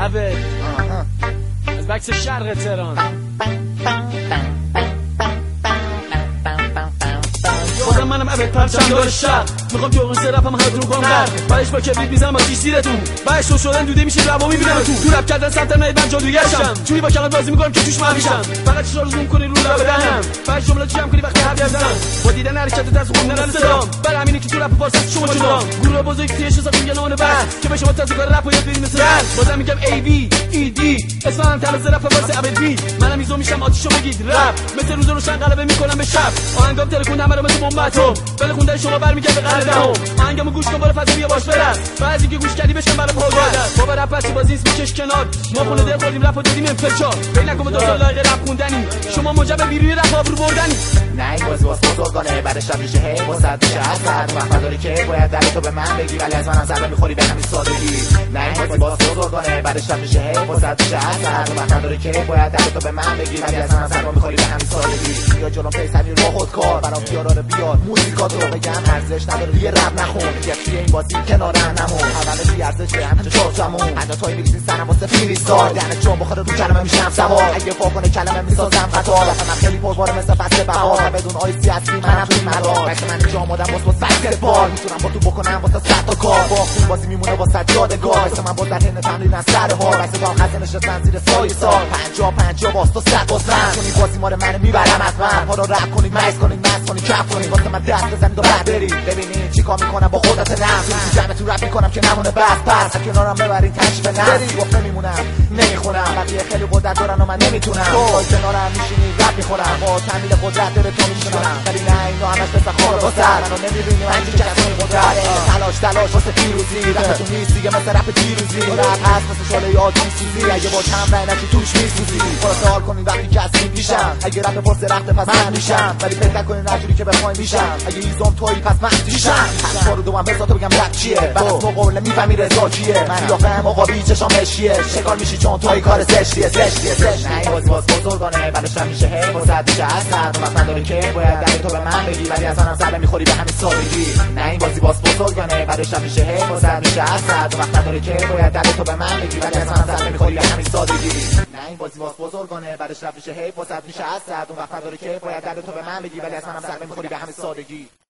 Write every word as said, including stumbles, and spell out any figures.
اوه از بکس شرق تهران بازم منم عبد پرچم دار شب میخوام که اون سه رپم هر رو کنم غرق بعدش با کبریت میزنم با شیش زیرتون بعدش تو شدن دوده میشه ربا میبینم تو تو رپ کردن سمت نهید من جادوگرشم چوری با کلام بازی میکنم که توش مهمیشم فقط چشا رو زوم کنی رو لب دهنم بعد جمله جمع کنی وقتی حرف میزنم با دیدن حرکت دست خوندن صدام برای همینه که تو رپ فارسی شما شدم گروه بزرگ تیش حساب میگن بعد که به شما تازه کار رپ و یاد بدین مثل بازم میگم ای بی ای دی اسم من طرز رپ واسه ابدی منم میزو میشم آتیشو بگید رپ مثل روز روشن غلبه میکنم به شب آهنگام تلکون همه رو مثل بمباتم ولی خوندن شما برمیگرد به قلب دهم آهنگمو گوش کن برو فضا بیا باش برس بعضی که گوش کردی بشن برام پاگرد بابا رپ بچه بازی اسم کش کنار ما خونه دل خوردیم رپ و دادیم انفجار بین نکن دو سال لایق رپ خوندنی شما موجب بیروی رپ آبرو بردنی نه این بازی واسه بزرگانه بعدش رپ میشه هی واسه میشه حسد وقت نداری که باید در تو به من بگی ولی از منم ضربه میخوری به همین سادگی نه این بازی واسه بزرگانه بعدش رپ میشه هی واسه میشه حسد وقت نداری که باید در تو به من بگی ولی از منم ضربه میخوری به همین سادگی یا جلوم پیسنی رو خودکار برام بیارا رو بیار موزیکاتو رو بگم ارزش نداره یه رپ نخون یکی این بازی کنار هممون اولش بی ارزشه همینجا چورتمون حتی توی میریزین سرم واسه فریستایل دهن جون بخوره رو کلمه میشم سوار اگه فاکنه کلمه میسازم قطار اصلا خیلی پرباره مثل فصل بهار بدون آیسی اصلی منم توی مدار وقتی من اینجا آمادم واسه بسکتبال میتونم با تو بکنم واسه صد تا کار با خوب بازی میمونه واسه یادگار مثل من با در حین تمرین از سر هار واسه دام خزه نشستن زیر سایه سال پنجاه پنجاه واسه صد واسه چون این بازی مال منه میبرم از من ها رو رپ کنید مکس کنید مکس کنید کف کنید واسه من دست بزنید و بعد برید ببینید چیکار میکنم با خودت نفس تو جمع تو رپ میکنم که نمونه بس پس از کنارم ببرین تشریف نفس گفته میمونم نمیخونم بقیه خیلی قدرت دارن و من نمیتونم تو کنارم میشینی رپ میخورم با تملیل قدرت داره تو میشونم ولی نه اینو همش مثل خور با سر منو نمیبینی من که کسی قدرت تلاش تلاش واسه پیروزی رپتون نیست دیگه مثل رپ دیروزی رپ هست مثل شعله یادی سوزی اگه با کم رای نکی توش میسوزی خلاص کنید وقتی کسی میشم اگه رپ پرس رخت پس من میشم ولی فکر نکنین هر جوری که بخوای میشم اگه ایزم تویی پس من میشم پس رو دوام بزاتو بگم رپ چیه بعد از مقابله میفهمی رضا کیه من یا فهم آقا بی چشام مشیه شکار میشی چون توی کار زشتیه زشتیه زشت نه این بازی واسه بزرگانه بعدش هم میشه هی واسه میشه اصلا وقت نداره که باید در تو به من بگی ولی از منم ضربه میخوری به همین سادگی نه این بازی واسه بزرگانه بعدش هم میشه هی واسه میشه اصلا وقت نداره که باید در تو به من بگی ولی از منم ضربه میخوری به همین سادگی نه این بازی واسه بزرگانه بعدش هم میشه هی واسه میشه اصلا وقت نداره که باید در تو به من بگی ولی از منم ضربه میخوری به همین سادگی